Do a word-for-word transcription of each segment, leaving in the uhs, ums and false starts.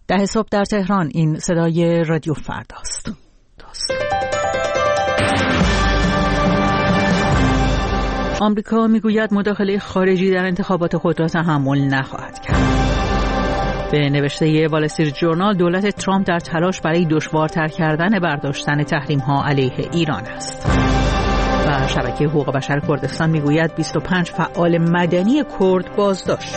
ده صبح در تهران. این صدای رادیو فرداست. آمریکا میگوید مداخله خارجی در انتخابات خود را تحمل نخواهد کرد. به نوشته وال استریت ژورنال، دولت ترامپ در تلاش برای دشوارتر کردن برداشتن تحریم‌ها علیه ایران است. و شبکه حقوق بشر کردستان میگوید بیست و پنج فعال مدنی کرد بازداشت.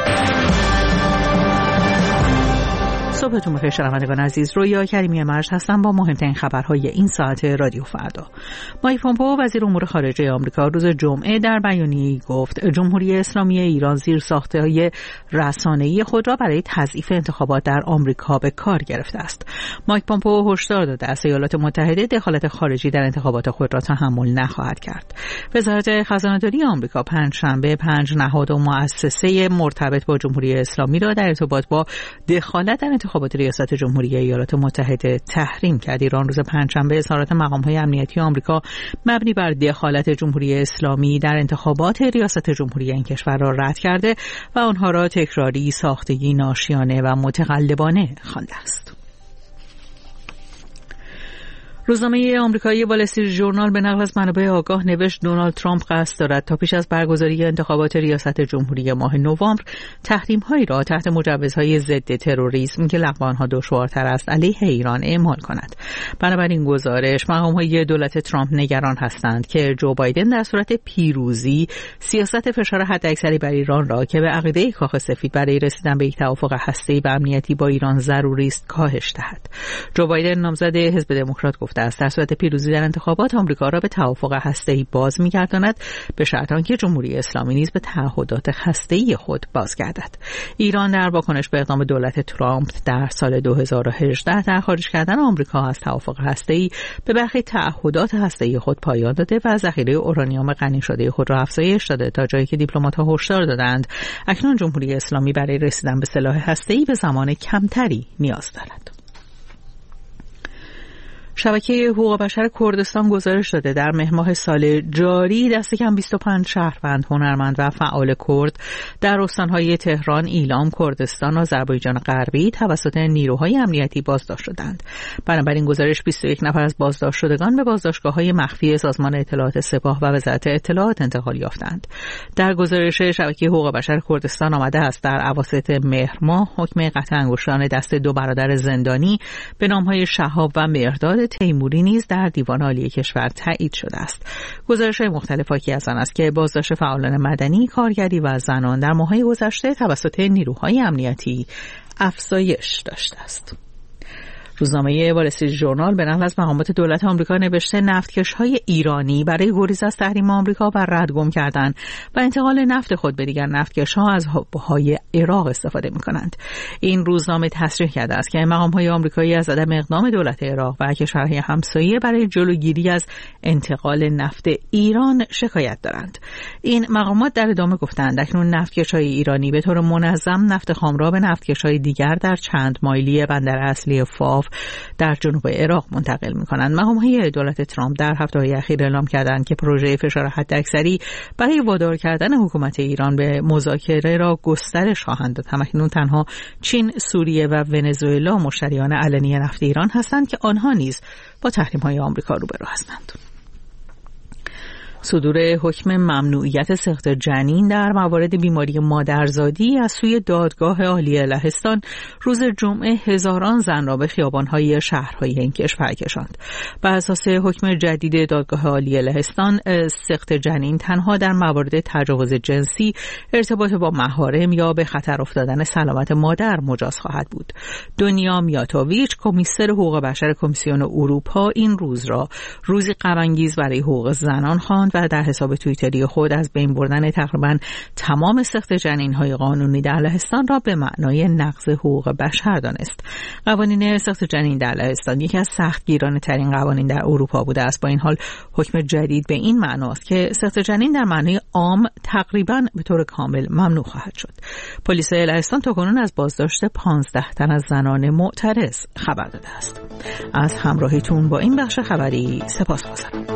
صبحتون بخیر شنوندگان عزیز. رویا کریمی مرج هستم با مهمترین خبرهای این ساعت رادیو فردا. مایک پومپئو وزیر امور خارجه آمریکا روز جمعه در بیانیه‌ای گفت جمهوری اسلامی ایران زیر ساختهای رسانه‌ای خود را برای تضعیف انتخابات در آمریکا به کار گرفته است. مایک پومپئو هشدار داده است ایالات متحده دخالت خارجی در انتخابات خود را تحمل نخواهد کرد. وزارت خزانه‌داری آمریکا پنجشنبه پنج نهاد و مؤسسه مرتبط با جمهوری اسلامی را در ارتباط با دخالت در انتخابات ریاست جمهوری ایالات متحده تحریم کرد. ایران روز پنجشنبه اظهارات مقام‌های امنیتی آمریکا مبنی بر دخالت جمهوری اسلامی در انتخابات ریاست جمهوری این کشور را رد کرده و آنها را تکراری، ساختگی، ناشیانه و متقلبانه خوانده است. روزنامه آمریکایی وال استریت ژورنال به نقل از منابع آگاه نوشت دونالد ترامپ قصد دارد تا پیش از برگزاری انتخابات ریاست جمهوری ماه نوامبر تحریم‌هایی را تحت مجوزهای ضد تروریسم که لغو آنها دشوارتر است علیه ایران اعمال کند. بنابراین گزارش مقام‌های دولت ترامپ نگران هستند که جو بایدن در صورت پیروزی سیاست فشار حداکثری بر ایران را که به عقیده کاخ سفید برای رسیدن به یک توافق هسته‌ای و امنیتی با ایران ضروری است کاهش دهد. جو بایدن نامزد حزب دموکرات گفته است در صورت پیروزی در انتخابات آمریکا را به توافق هسته‌ای باز می‌گرداند به شرط آنکه جمهوری اسلامی نیز به تعهدات هسته‌ای خود بازگردد. ایران در واکنش به اقدام دولت ترامپ در سال دو هزار و هجده در خارج کردن آمریکا از توافق هسته‌ای به برخی تعهدات هسته‌ای خود پایان داده و ذخیره اورانیوم غنی شده خود را افزایش داده تا جایی که دیپلمات‌ها هشدار دادند اکنون جمهوری اسلامی برای رسیدن به سلاح هسته‌ای به زمان کمتری نیاز دارد. شبکه حقوق بشر کردستان گزارش داده در مهر ماه سال جاری دست کم بیست و پنج شهروند، هنرمند و فعال کرد در استان‌های تهران، ایلام، کردستان و آذربایجان غربی توسط نیروهای امنیتی بازداشت شدند. بنابراین گزارش بیست و یک نفر از بازداشت شدگان به بازداشتگاه‌های مخفی سازمان اطلاعات سپاه و وزارت اطلاعات انتقال یافتند. در گزارش شبکه حقوق بشر کردستان آمده است در اواسط مهر ماه حکم قطع انگشتان دست دو برادر زندانی به نام‌های شهاب و مهرداد تیموری نیز در دیوان عالی کشور تایید شده است. گزارش‌های مختلف حاکی از آن است که بازداشت فعالان مدنی، کارگری و زنان در ماه‌های گذشته توسط نیروهای امنیتی افزایش داشته است. روزنامه وال استریت ژورنال به نقل از مقامات دولت آمریکا نوشته نفتکش‌های ایرانی برای گریز از تحریم آمریکا و ردگم کردن و انتقال نفت خود به دیگر نفتکش‌ها از حوض‌های عراق استفاده می‌کنند. این روزنامه تصریح کرده است که مقام‌های آمریکایی از عدم اقدام دولت عراق و کشورهای همسایه برای جلوگیری از انتقال نفت ایران شکایت دارند. این مقامات در ادامه گفتند اکنون نفتکش‌های ایرانی به طور منظم نفت خام را به نفتکش‌های دیگر در چند مایلی بندر اصلی فاو در جنوب عراق منتقل می‌کنند. مقام‌های دولت ترامپ در هفته‌های اخیر اعلام کردند که پروژه فشار حداکثری برای وادار کردن حکومت ایران به مذاکره را گسترش خواهند داد. همکنون تنها چین، سوریه و ونزوئلا مشتریان علنی نفت ایران هستند که آنها نیز با تحریم‌های آمریکا روبرو هستند. صدور حکم ممنوعیت سقط جنین در موارد بیماری مادرزادی از سوی دادگاه عالی لهستان روز جمعه هزاران زن را به خیابان‌های شهرهای این کشور کشاند. بر اساس حکم جدید دادگاه عالی لهستان، سقط جنین تنها در موارد تجاوز جنسی، ارتباط با محارم یا به خطر افتادن سلامت مادر مجاز خواهد بود. دنیا میاتوویچ، کمیسر حقوق بشر کمیسیون اروپا، این روز را روزی غم‌انگیز برای حقوق زنان خواند و در حساب توییتری خود از بین بردن تقریباً تمام سقط جنین‌های قانونی در لهستان را به معنای نقض حقوق بشر دانست. قوانین سقط جنین در لهستان یکی از سختگیرانه‌ترین قوانین در اروپا بوده است. با این حال حکم جدید به این معناست که سقط جنین در معنای عام تقریباً به طور کامل ممنوع خواهد شد. پلیس لهستان تاکنون از بازداشت پانزده تن از زنان معترض خبر داده است. از همراهیتون با این بخش خبری سپاسگزارم.